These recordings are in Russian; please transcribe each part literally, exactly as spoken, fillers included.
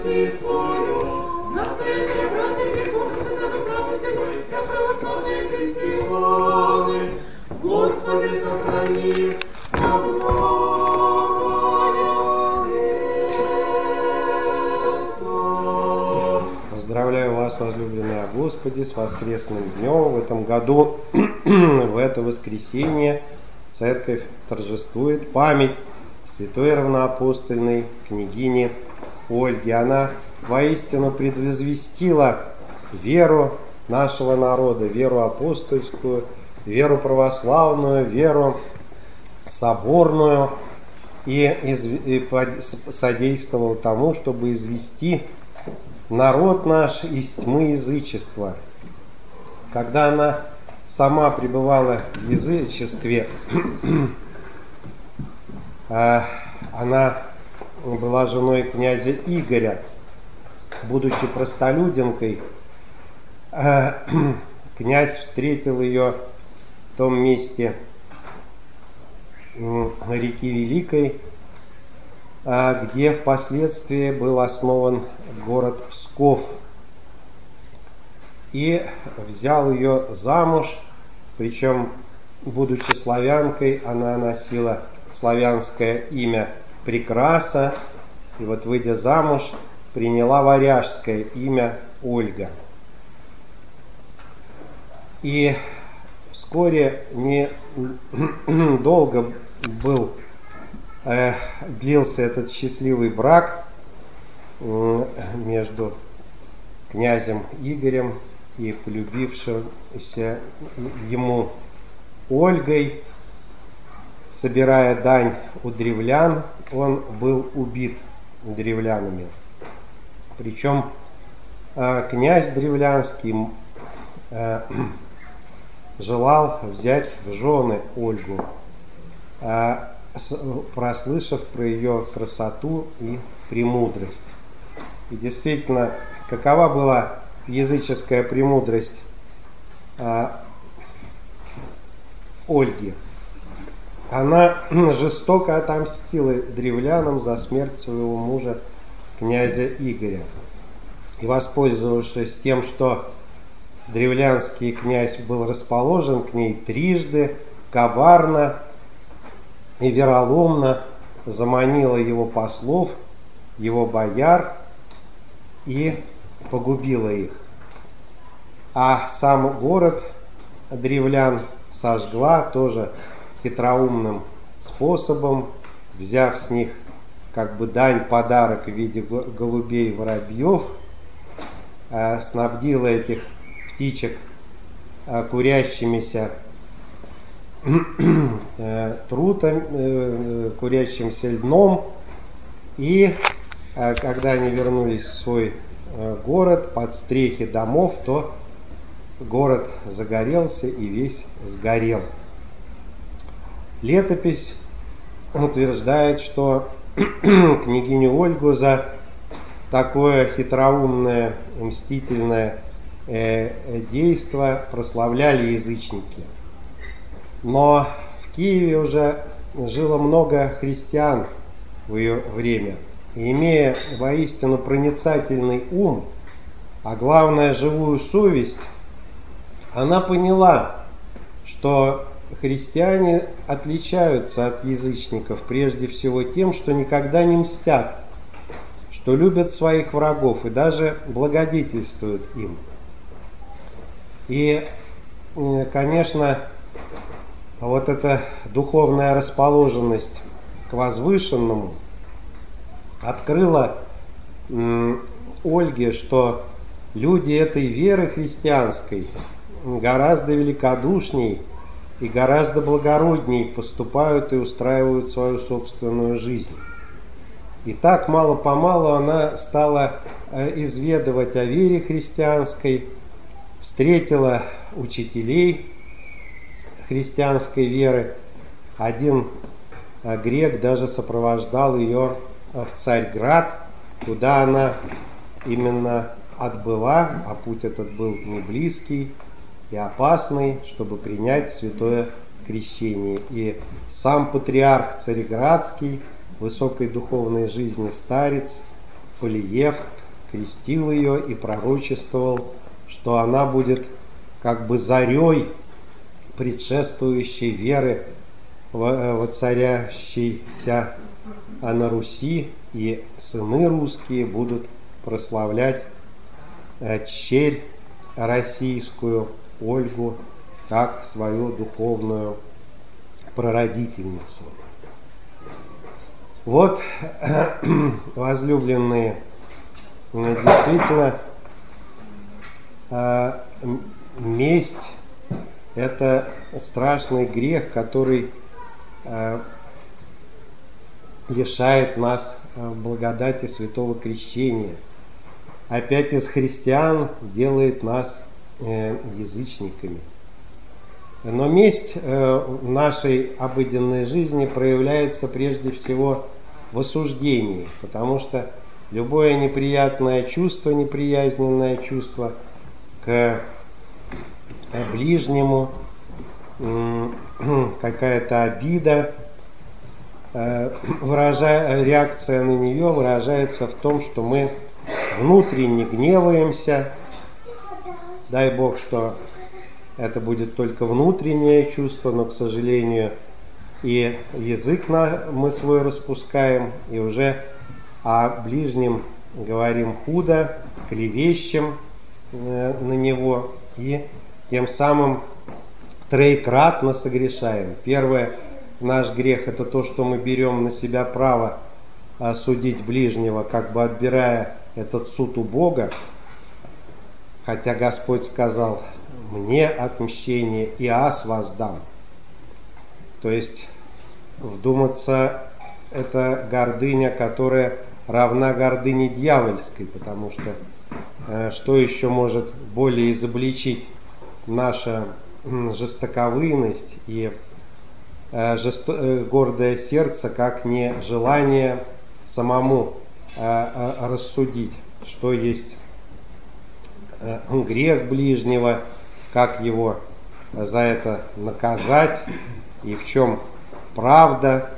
Россию свою, настоящие братья прихожие, забравшиеся, православные христиане, Господи, сохрани на благое лето. Поздравляю вас, возлюбленные Господи, с воскресным днем. В этом году, в это воскресенье, Церковь торжествует память святой равноапостольной княгини Ольги. Она воистину предвозвестила веру нашего народа, веру апостольскую, веру православную, веру соборную, и, из, и содействовал тому, чтобы извести народ наш из тьмы язычества. Когда она сама пребывала в язычестве, она была женой князя Игоря. Будучи простолюдинкой, князь встретил ее в том месте реки Великой, где впоследствии был основан город Псков, и взял ее замуж. Причем, будучи славянкой, она носила славянское имя Прекраса, и вот, выйдя замуж, приняла варяжское имя Ольга. И вскоре, недолго был, э, длился этот счастливый брак э, между князем Игорем и полюбившимся ему Ольгой. Собирая дань у древлян, он был убит древлянами. Причем э, князь древлянский э, желал взять в жены Ольгу, э, с, прослышав про ее красоту и премудрость. И действительно, какова была языческая премудрость э, Ольги? Она жестоко отомстила древлянам за смерть своего мужа, князя Игоря. И, воспользовавшись тем, что древлянский князь был расположен к ней, трижды коварно и вероломно заманила его послов, его бояр, и погубила их. А сам город древлян сожгла тоже хитроумным способом, взяв с них как бы дань, подарок в виде голубей и воробьев, э, снабдила этих птичек э, курящимися э, трутом, э, курящимся льном, и э, когда они вернулись в свой э, город под стрехи домов, то город загорелся и весь сгорел. Летопись утверждает, что княгиню Ольгу за такое хитроумное, мстительное э, действо прославляли язычники. Но в Киеве уже жило много христиан в ее время. И, имея воистину проницательный ум, а главное живую совесть, она поняла, что христиане отличаются от язычников прежде всего тем, что никогда не мстят, что любят своих врагов и даже благодетельствуют им. И, конечно, вот эта духовная расположенность к возвышенному открыла Ольге, что люди этой веры христианской гораздо великодушней и гораздо благородней поступают и устраивают свою собственную жизнь. И так мало-помалу она стала изведывать о вере христианской, встретила учителей христианской веры. Один грек даже сопровождал ее в Царьград, куда она именно отбыла, а путь этот был не близкий и опасный, чтобы принять святое крещение. И сам патриарх Царьградский, высокой духовной жизни старец, Полиевт крестил ее и пророчествовал, что она будет как бы зарей предшествующей веры, воцарящейся на Руси, и сыны русские будут прославлять черь российскую Ольгу как свою духовную прародительницу. Вот, возлюбленные, действительно, месть – это страшный грех, который лишает нас благодати святого крещения. Опять из христиан делает нас язычниками. Но месть в нашей обыденной жизни проявляется прежде всего в осуждении, потому что любое неприятное чувство, неприязненное чувство к ближнему, какая-то обида, выражая, реакция на нее выражается в том, что мы внутренне гневаемся. Дай Бог, что это будет только внутреннее чувство, но, к сожалению, и язык мы свой распускаем, и уже о ближнем говорим худо, клевещем на него, и тем самым троекратно согрешаем. Первое, наш грех – это то, что мы берем на себя право осудить ближнего, как бы отбирая этот суд у Бога, хотя Господь сказал: «Мне отмщение, и аз воздам». То есть вдуматься, это гордыня, которая равна гордыне дьявольской, потому что э, что еще может более изобличить наша э, жестоковыйность и э, жесто, э, гордое сердце, как не желание самому э, э, рассудить, что есть э, грех ближнего, как его за это наказать, и в чем правда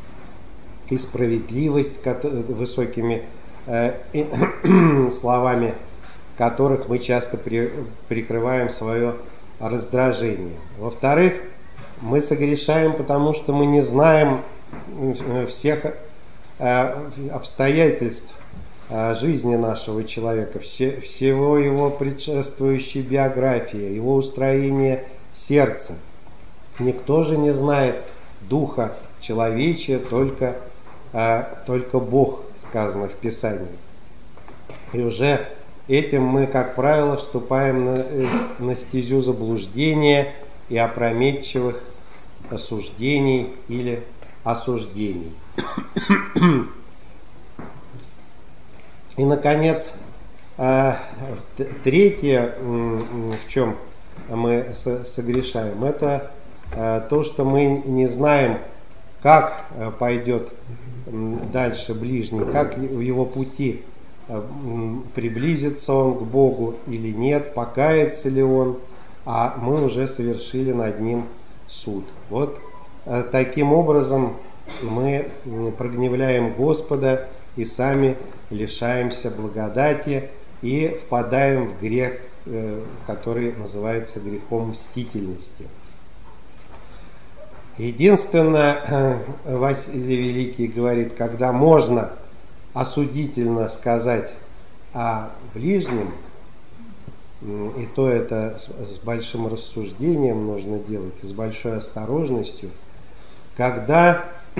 и справедливость, высокими э, э, словами которых мы часто при, прикрываем свое раздражение. Во-вторых, мы согрешаем, потому что мы не знаем всех э, обстоятельств жизни нашего человека, все, всего его предшествующей биографии, его устроения сердца. Никто же не знает духа человечия, только, а, только Бог, сказано в Писании. И уже этим мы, как правило, вступаем на, на стезю заблуждения и опрометчивых осуждений или осуждений. И, наконец, третье, в чем мы согрешаем, это то, что мы не знаем, как пойдет дальше ближний, как в его пути, приблизится он к Богу или нет, покается ли он, а мы уже совершили над ним суд. Вот таким образом мы прогневляем Господа и сами лишаемся благодати и впадаем в грех, который называется грехом мстительности. Единственное, Василий Великий говорит, когда можно осудительно сказать о ближнем, и то это с большим рассуждением нужно делать, и с большой осторожностью, когда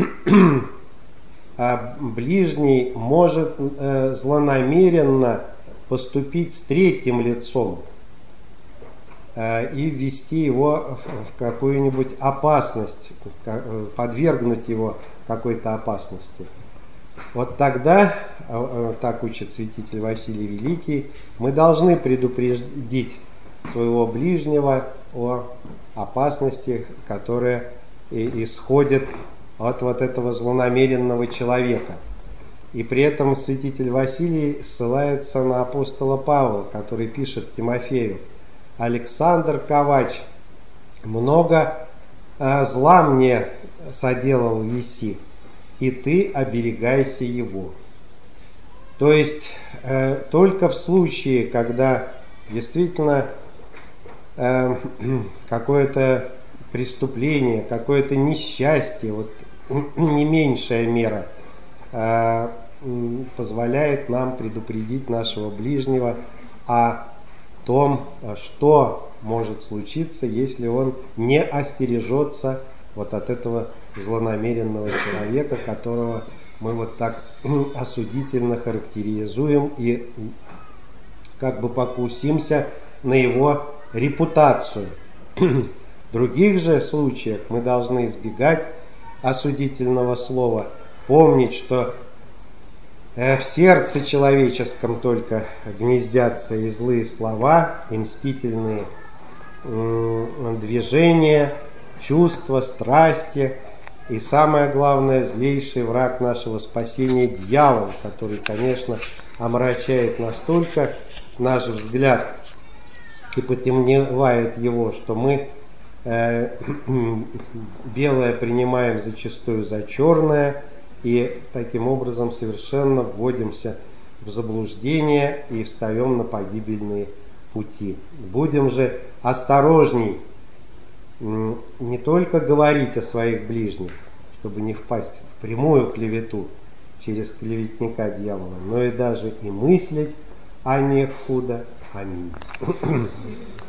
ближний может э, злонамеренно поступить с третьим лицом э, и ввести его в, в какую-нибудь опасность, подвергнуть его какой-то опасности. Вот тогда, э, так учит святитель Василий Великий, мы должны предупредить своего ближнего о опасности, которая исходит от вот этого злонамеренного человека. И при этом святитель Василий ссылается на апостола Павла, который пишет Тимофею: «Александр Ковач, много э, зла мне соделал еси, и ты оберегайся его». То есть э, только в случае, когда действительно э, какое-то преступление, какое-то несчастье, вот не меньшая мера, э, позволяет нам предупредить нашего ближнего о том, что может случиться, если он не остережется вот от этого злонамеренного человека, которого мы вот так осудительно характеризуем и как бы покусимся на его репутацию. В других же случаях мы должны избегать осудительного слова, помнить, что в сердце человеческом только гнездятся и злые слова, и мстительные движения, чувства, страсти, и самое главное, злейший враг нашего спасения — дьявол, который, конечно, омрачает настолько наш взгляд и потемневает его, что мы э, белое принимаем зачастую за черное, и таким образом совершенно вводимся в заблуждение и встаем на погибельные пути. Будем же осторожней не только говорить о своих ближних, чтобы не впасть в прямую клевету через клеветника дьявола, но и даже и мыслить о них худо. Аминь.